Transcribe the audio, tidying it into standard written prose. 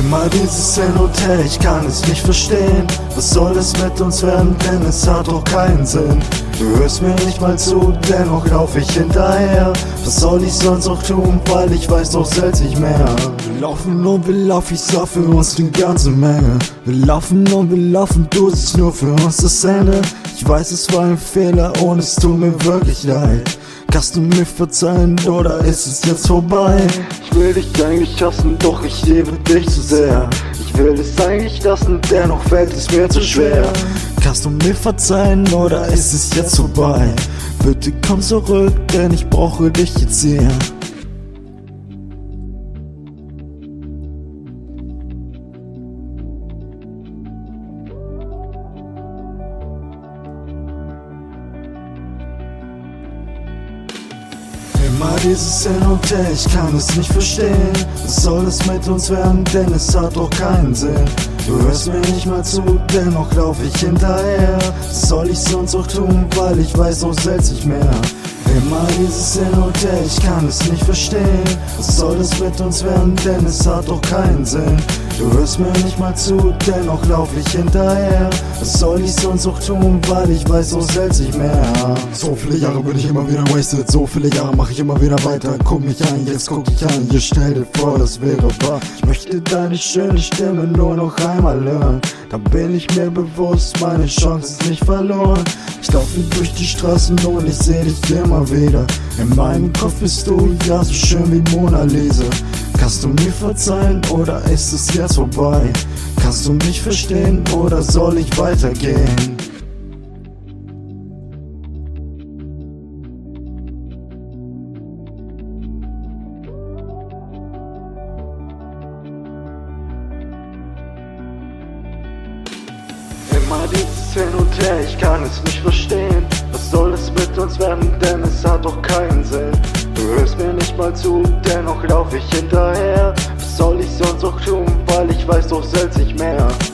Immer dieses Hin und Her, ich kann es nicht verstehen. Was soll es mit uns werden, denn es hat doch keinen Sinn. Du hörst mir nicht mal zu, dennoch lauf ich hinterher. Was soll ich sonst auch tun, weil ich weiß doch selbst nicht mehr. Wir laufen und wir laufen, ich sah für uns die ganze Menge. Wir laufen und wir laufen, du siehst nur für uns das Ende. Ich weiß, es war ein Fehler und es tut mir wirklich leid. Kannst du mir verzeihen oder ist es jetzt vorbei? Ich will dich eigentlich hassen, doch ich liebe dich zu sehr. Ich will es eigentlich lassen, dennoch fällt es mir zu schwer. Kannst du mir verzeihen oder ist es jetzt vorbei? Bitte komm zurück, denn ich brauche dich jetzt sehr. Immer dieses Hin und Her, ich kann es nicht verstehen. Was soll es mit uns werden, denn es hat doch keinen Sinn. Du hörst mir nicht mal zu, dennoch lauf ich hinterher. Was soll ich sonst auch tun, weil ich weiß doch selbst nicht mehr. Immer dieses Hin und Her, ich kann es nicht verstehen. Was soll es mit uns werden, denn es hat doch keinen Sinn. Du hörst mir nicht mal zu, dennoch lauf ich hinterher. Was soll ich sonst auch tun, weil ich weiß doch selbst nicht mehr. So viele Jahre bin ich immer wieder wasted, so viele Jahre mach ich immer wieder weiter. Guck mich an, jetzt guck dich an, hier stell dir vor, das wäre wahr. Ich möchte deine schöne Stimme nur noch einmal hören. Da bin ich mir bewusst, meine Chance ist nicht verloren. Ich laufe durch die Straßen und ich seh dich immer wieder. In meinem Kopf bist du ja so schön wie Mona Lisa. Kannst du mir verzeihen oder ist es jetzt vorbei? Kannst du mich verstehen oder soll ich weitergehen? Immer dieses Hin und Her, ich kann es nicht verstehen. Was soll es mit uns werden, denn es hat doch keinen Sinn. Du hörst mir nicht mal zu, dennoch lauf ich hinterher. Was soll ich sonst auch tun, weil ich weiß doch selbst nicht mehr.